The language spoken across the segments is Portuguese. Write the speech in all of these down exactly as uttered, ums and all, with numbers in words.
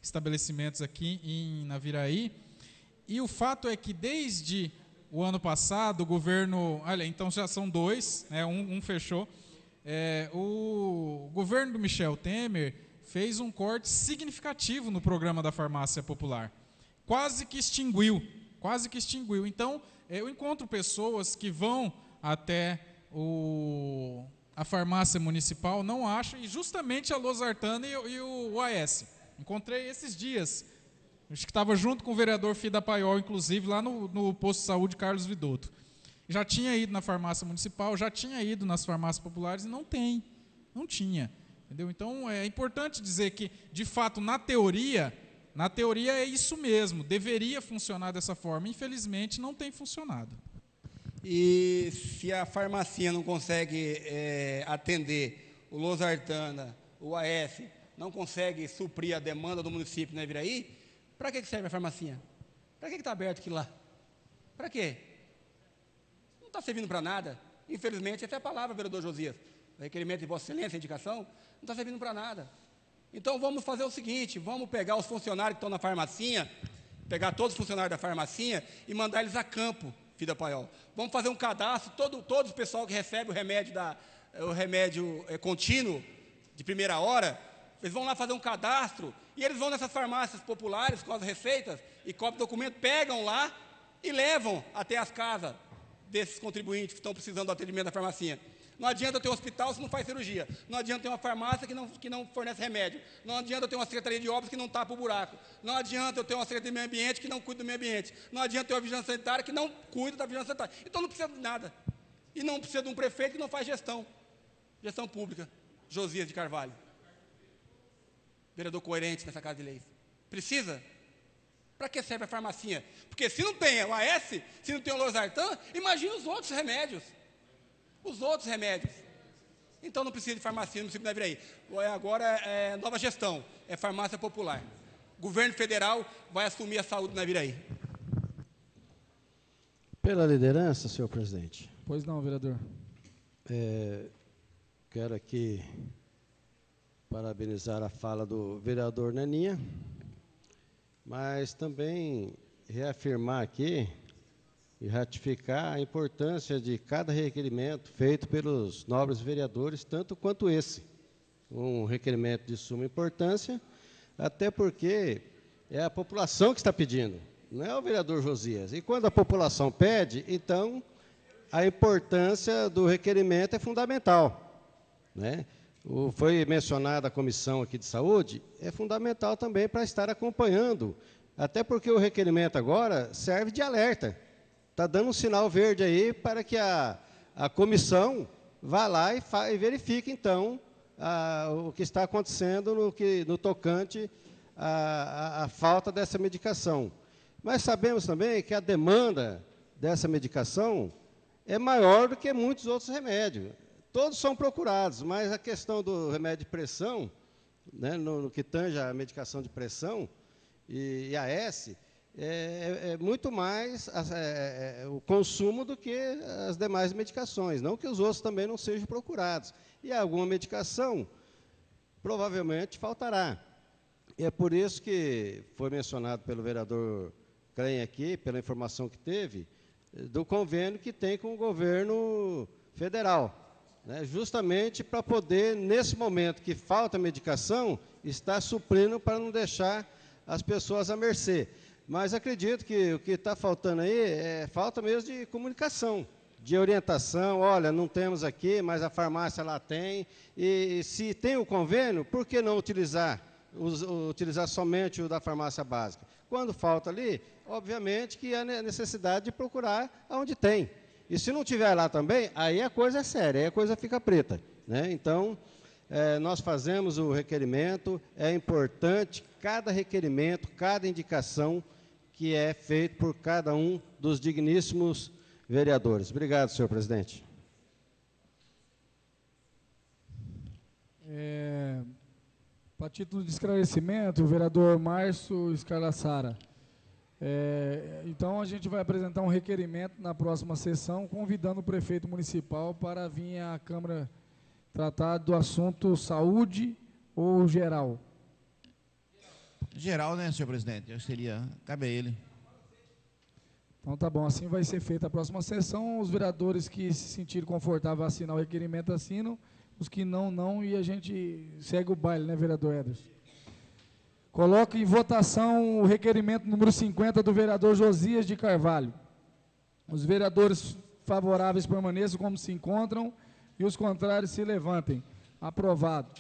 estabelecimentos aqui em Naviraí. E o fato é que, desde o ano passado, o governo... Olha, então já são dois, né, um, um fechou. É, o governo do Michel Temer fez um corte significativo no programa da farmácia popular. Quase que extinguiu, quase que extinguiu. Então, eu encontro pessoas que vão até o, a farmácia municipal, não acham, e justamente a Losartana e, e o U A S. Encontrei esses dias, acho que estava junto com o vereador Fida Paiol, inclusive, lá no, no posto de saúde Carlos Vidotto. Já tinha ido na farmácia municipal, já tinha ido nas farmácias populares e não tem, não tinha. Entendeu? Então, é importante dizer que, de fato, na teoria, na teoria é isso mesmo, deveria funcionar dessa forma. Infelizmente, não tem funcionado. E se a farmacia não consegue é, atender o Losartana, o U A S, não consegue suprir a demanda do município na Naviraí, para que serve a farmacia? Para que está aberto aquilo lá? Para quê? Não está servindo para nada. Infelizmente, essa é a palavra, vereador Josias. O requerimento de Vossa Excelência, a indicação, não está servindo para nada. Então, vamos fazer o seguinte, vamos pegar os funcionários que estão na farmacinha, pegar todos os funcionários da farmacinha e mandar eles a campo, Fida Paiol. Vamos fazer um cadastro, todo, todo o pessoal que recebe o remédio, da, o remédio é, contínuo, de primeira hora, eles vão lá fazer um cadastro, e eles vão nessas farmácias populares com as receitas, e copiam o documento, pegam lá e levam até as casas desses contribuintes que estão precisando do atendimento da farmacinha. Não adianta ter um hospital se não faz cirurgia. Não adianta ter uma farmácia que não, que não fornece remédio. Não adianta eu ter uma secretaria de obras que não tapa o buraco. Não adianta eu ter uma secretaria de meio ambiente que não cuida do meio ambiente. Não adianta ter uma vigilância sanitária que não cuida da vigilância sanitária. Então não precisa de nada. E não precisa de um prefeito que não faz gestão. Gestão pública. Josias de Carvalho. Vereador coerente nessa Casa de Leis. Precisa? Para que serve a farmacinha? Porque se não tem o A S, se não tem o Losartan, imagina os outros remédios. Os outros remédios. Então não precisa de farmácia no município de Naviraí. Agora é nova gestão, é farmácia popular. O governo federal vai assumir a saúde na Naviraí. Pela liderança, senhor presidente. Pois não, vereador. É, quero aqui parabenizar a fala do vereador Naninha, mas também reafirmar aqui e ratificar a importância de cada requerimento feito pelos nobres vereadores, tanto quanto esse. Um requerimento de suma importância, até porque é a população que está pedindo, não é o vereador Josias. E quando a população pede, então, a importância do requerimento é fundamental, né? O, foi mencionada a comissão aqui de saúde, é fundamental também para estar acompanhando, até porque o requerimento agora serve de alerta. Está dando um sinal verde aí para que a, a comissão vá lá e, fa, e verifique, então, a, o que está acontecendo no, que, no tocante à, à falta dessa medicação. Mas sabemos também que a demanda dessa medicação é maior do que muitos outros remédios. Todos são procurados, mas a questão do remédio de pressão, né, no, no que tange a medicação de pressão e, e A S, É, é, é muito mais é, é, o consumo do que as demais medicações, não que os outros também não sejam procurados. E alguma medicação provavelmente faltará. E é por isso que foi mencionado pelo vereador Crenha aqui, pela informação que teve, do convênio que tem com o governo federal, né, justamente para poder, nesse momento que falta medicação, estar suprindo para não deixar as pessoas à mercê. Mas acredito que o que está faltando aí é falta mesmo de comunicação, de orientação. Olha, não temos aqui, mas a farmácia lá tem. E se tem o convênio, por que não utilizar, us, utilizar somente o da farmácia básica? Quando falta ali, obviamente que há necessidade de procurar onde tem. E se não tiver lá também, aí a coisa é séria, aí a coisa fica preta, né? Então, é, nós fazemos o requerimento, é importante cada requerimento, cada indicação que é feito por cada um dos digníssimos vereadores. Obrigado, senhor presidente. É, para título de esclarecimento, o vereador Márcio Escalassara. É, então, a gente vai apresentar um requerimento na próxima sessão, convidando o prefeito municipal para vir à Câmara tratar do assunto saúde ou geral. geral, né, senhor presidente? Eu seria, cabe a ele. Então tá bom, assim vai ser feita a próxima sessão. Os vereadores que se sentirem confortáveis a assinar o requerimento assinam, os que não, não, e a gente segue o baile, né, vereador Ederson? Coloco em votação o requerimento número cinquenta do vereador Josias de Carvalho. Os vereadores favoráveis permaneçam como se encontram e os contrários se levantem. Aprovado.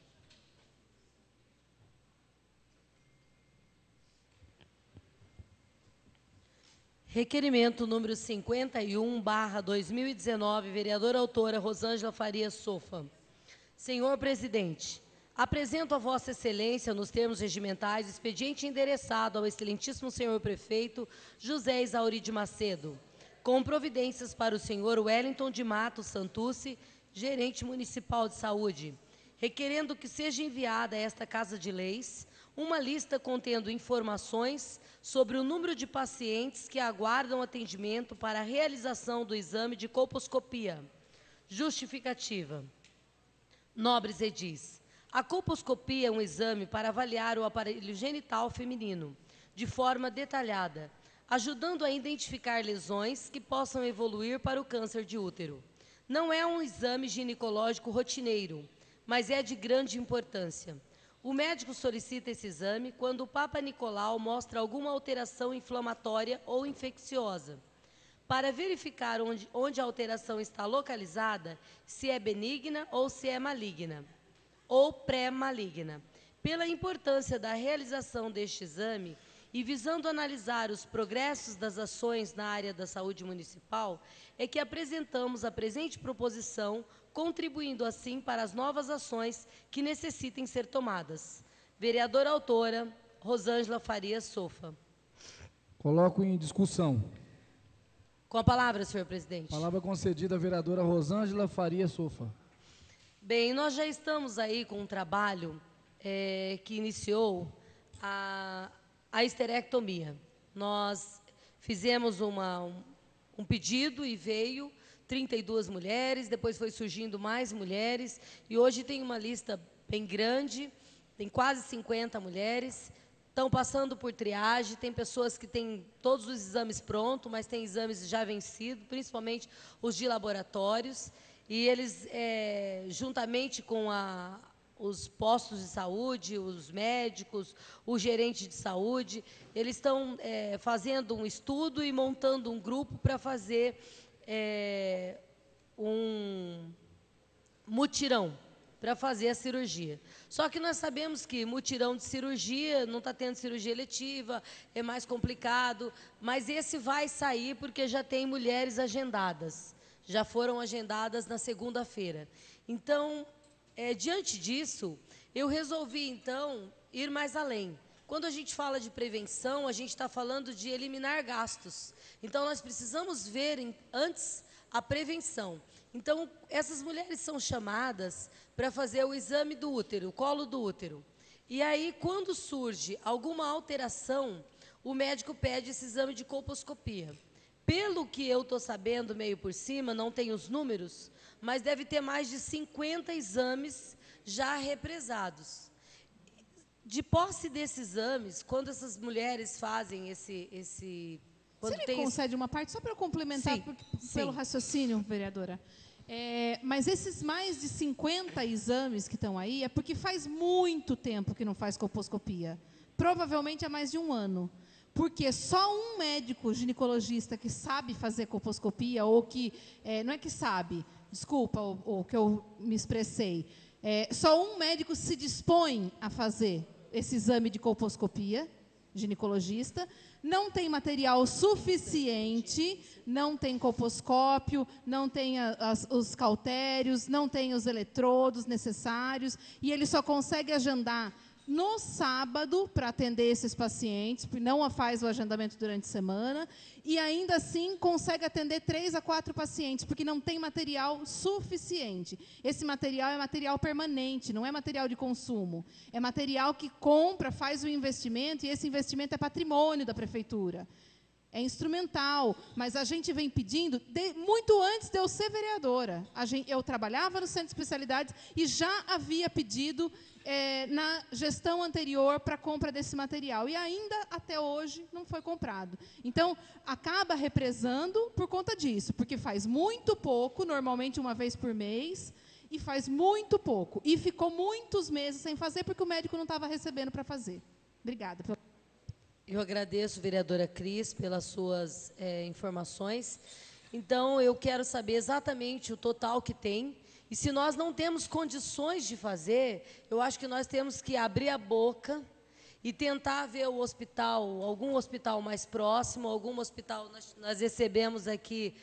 Requerimento número cinquenta e um, barra dois mil e dezenove, vereadora autora Rosângela Faria Sofa. Senhor presidente, apresento a Vossa Excelência, nos termos regimentais, expediente endereçado ao excelentíssimo senhor prefeito José Isauri de Macedo, com providências para o senhor Wellington de Matos Santucci, gerente municipal de saúde, requerendo que seja enviada a esta Casa de Leis uma lista contendo informações sobre o número de pacientes que aguardam atendimento para a realização do exame de colposcopia. Justificativa. Nobres edis, a colposcopia é um exame para avaliar o aparelho genital feminino, de forma detalhada, ajudando a identificar lesões que possam evoluir para o câncer de útero. Não é um exame ginecológico rotineiro, mas é de grande importância. O médico solicita esse exame quando o Papa Nicolau mostra alguma alteração inflamatória ou infecciosa, para verificar onde, onde a alteração está localizada, se é benigna ou se é maligna, ou pré-maligna. Pela importância da realização deste exame e visando analisar os progressos das ações na área da saúde municipal, é que apresentamos a presente proposição, contribuindo assim para as novas ações que necessitem ser tomadas. Vereadora autora, Rosângela Faria Sofa. Coloco em discussão. Com a palavra, senhor presidente. Palavra concedida à vereadora Rosângela Faria Sofa. Bem, nós já estamos aí com um trabalho é, que iniciou a, a esterectomia. Nós fizemos uma, um, um pedido e veio trinta e duas mulheres, depois foi surgindo mais mulheres, e hoje tem uma lista bem grande, tem quase cinquenta mulheres, estão passando por triagem, tem pessoas que têm todos os exames prontos, mas tem exames já vencidos, principalmente os de laboratórios, e eles, é, juntamente com a, os postos de saúde, os médicos, o gerente de saúde, eles estão é, fazendo um estudo e montando um grupo para fazer É, um mutirão para fazer a cirurgia. Só que nós sabemos que mutirão de cirurgia, não está tendo cirurgia eletiva, é mais complicado, mas esse vai sair porque já tem mulheres agendadas, já foram agendadas na segunda-feira. Então, é, diante disso, eu resolvi, então, ir mais além. Quando a gente fala de prevenção, a gente está falando de eliminar gastos. Então, nós precisamos ver em, antes a prevenção. Então, essas mulheres são chamadas para fazer o exame do útero, o colo do útero. E aí, quando surge alguma alteração, o médico pede esse exame de colposcopia. Pelo que eu estou sabendo, meio por cima, não tenho os números, mas deve ter mais de cinquenta exames já represados. De posse desses exames, quando essas mulheres fazem esse... esse quando Você tem me concede esse... uma parte, só para eu complementar sim, porque, sim. pelo raciocínio, vereadora. É, mas esses mais de cinquenta exames que estão aí, é porque faz muito tempo que não faz colposcopia. Provavelmente há mais de um ano. Porque só um médico ginecologista que sabe fazer colposcopia, ou que... É, não é que sabe, desculpa o, o que eu me expressei. É, só um médico se dispõe a fazer esse exame de colposcopia, ginecologista, não tem material suficiente, não tem colposcópio, não tem a, as, os cautérios, não tem os eletrodos necessários, e ele só consegue agendar no sábado para atender esses pacientes, porque não faz o agendamento durante a semana, e ainda assim consegue atender três a quatro pacientes, porque não tem material suficiente. Esse material é material permanente, não é material de consumo. É material que compra, faz o investimento, e esse investimento é patrimônio da prefeitura. é instrumental, mas a gente vem pedindo, de, muito antes de eu ser vereadora. A gente, eu trabalhava no Centro de Especialidades e já havia pedido é, na gestão anterior para a compra desse material. E ainda, até hoje, não foi comprado. Então, acaba represando por conta disso, porque faz muito pouco, normalmente uma vez por mês, e faz muito pouco. E ficou muitos meses sem fazer, porque o médico não estava recebendo para fazer. Obrigada. Eu agradeço, vereadora Cris, pelas suas é, informações. Então, eu quero saber exatamente o total que tem. E se nós não temos condições de fazer, eu acho que nós temos que abrir a boca e tentar ver o hospital, algum hospital mais próximo, algum hospital. Nós, nós recebemos aqui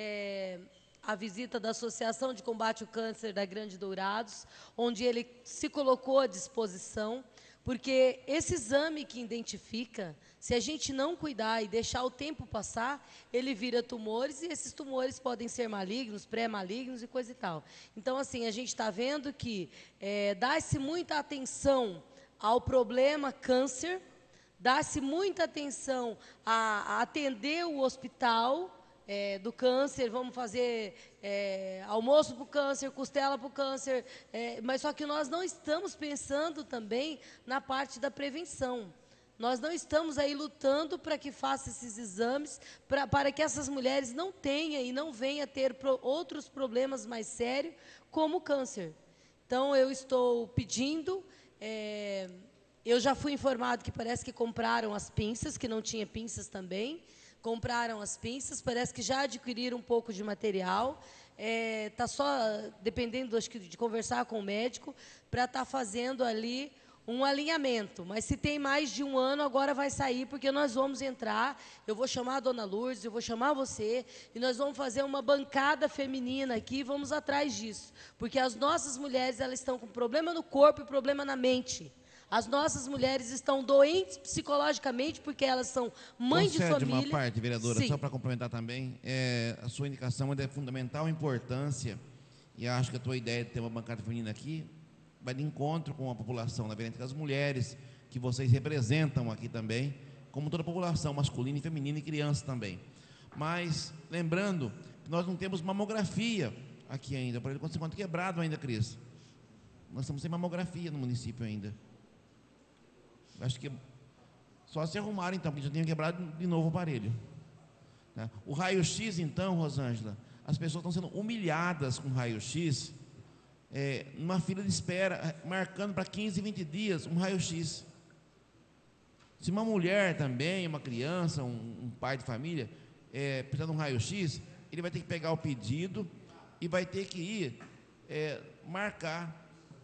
é, a visita da Associação de Combate ao Câncer da Grande Dourados, onde ele se colocou à disposição. Porque esse exame que identifica, se a gente não cuidar e deixar o tempo passar, ele vira tumores, e esses tumores podem ser malignos, pré-malignos e coisa e tal. Então, assim, a gente está vendo que é, dá-se muita atenção ao problema câncer, dá-se muita atenção a, a atender o hospital, É, do câncer, vamos fazer é, almoço para o câncer, costela para o câncer, é, mas só que nós não estamos pensando também na parte da prevenção. Nós não estamos aí lutando para que faça esses exames, pra, para que essas mulheres não tenham e não venham a ter pro, outros problemas mais sérios, como o câncer. Então, eu estou pedindo, é, eu já fui informado que parece que compraram as pinças, que não tinha pinças também, compraram as pinças, parece que já adquiriram um pouco de material, está é, só dependendo, acho que, de conversar com o médico, para estar tá fazendo ali um alinhamento. Mas se tem mais de um ano, agora vai sair, porque nós vamos entrar, eu vou chamar a dona Lourdes, eu vou chamar você, e nós vamos fazer uma bancada feminina aqui, e vamos atrás disso. Porque as nossas mulheres, elas estão com problema no corpo e problema na mente. As nossas mulheres estão doentes psicologicamente porque elas são mães de família. Concede uma parte, vereadora, Sim. só para complementar também, é, a sua indicação é de fundamental importância, e acho que a tua ideia de ter uma bancada feminina aqui vai de encontro com a população, na verdade, as mulheres que vocês representam aqui também, como toda a população, masculina e feminina e criança também. Mas, lembrando, que nós não temos mamografia aqui ainda, por exemplo, quanto quebrado ainda, Cris. Nós estamos sem mamografia no município ainda. Acho que só se arrumaram, então, porque já tinham quebrado de novo o aparelho. Tá? O raio-x, então, Rosângela, as pessoas estão sendo humilhadas com raio-x, é, numa fila de espera, marcando para quinze, vinte dias um raio-x. Se uma mulher também, uma criança, um, um pai de família, é, precisa de um raio-x, ele vai ter que pegar o pedido e vai ter que ir é, marcar.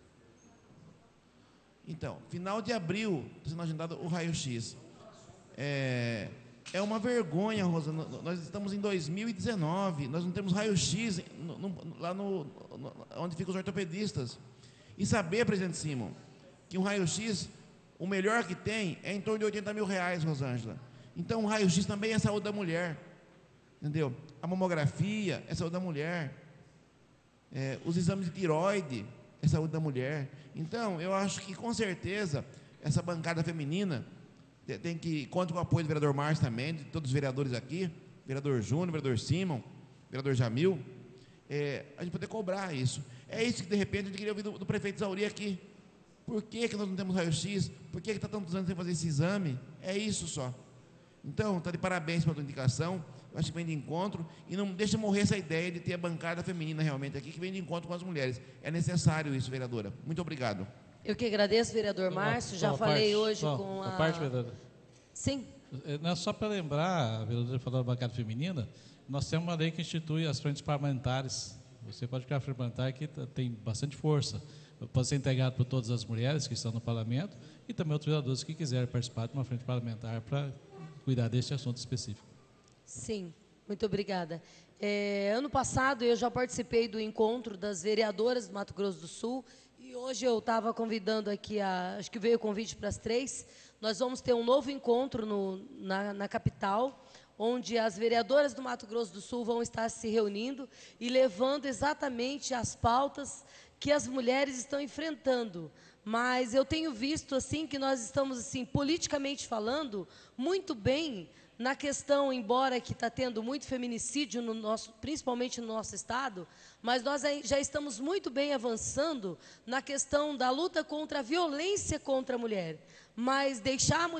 Então, final de abril, está sendo agendado o raio-x. É, é uma vergonha, Rosa, nós estamos em dois mil e dezenove, nós não temos raio-x no, no, lá no, no, onde ficam os ortopedistas. E saber, presidente Simon, que um raio-x, o melhor que tem, é em torno de oitenta mil reais, Rosângela. Então, o raio-x também é saúde da mulher, entendeu? A mamografia é saúde da mulher, é, os exames de tireoide é saúde da mulher. Então, eu acho que, com certeza, essa bancada feminina tem que, conta com o apoio do vereador Márcio também, de todos os vereadores aqui, vereador Júnior, vereador Simon, vereador Jamil, é, a gente poder cobrar isso. É isso que, de repente, a gente queria ouvir do, do prefeito Zauri aqui. Por que, que nós não temos raio-x? Por que está tantos anos sem fazer esse exame? É isso só. Então, está de parabéns pela tua indicação, eu acho que vem de encontro, e não deixa morrer essa ideia de ter a bancada feminina realmente aqui, que vem de encontro com as mulheres. É necessário isso, vereadora. Muito obrigado. Eu que agradeço, vereador Márcio, já falei parte, hoje só, com a... a parte, vereadora. Sim. Não é só para lembrar, a vereadora falou da bancada feminina, nós temos uma lei que institui as frentes parlamentares. Você pode ficar frente parlamentar que tem bastante força. Pode ser integrado por todas as mulheres que estão no parlamento e também outros vereadores que quiserem participar de uma frente parlamentar para cuidar deste assunto específico. Sim, muito obrigada. É, ano passado eu já participei do encontro das vereadoras do Mato Grosso do Sul e hoje eu estava convidando aqui, a, acho que veio o convite para as três, nós vamos ter um novo encontro no, na, na capital, onde as vereadoras do Mato Grosso do Sul vão estar se reunindo e levando exatamente as pautas que as mulheres estão enfrentando. Mas eu tenho visto assim que nós estamos assim politicamente falando muito bem na questão, embora que está tendo muito feminicídio, no nosso, principalmente no nosso estado, mas nós já estamos muito bem avançando na questão da luta contra a violência contra a mulher. Mas deixar a mulher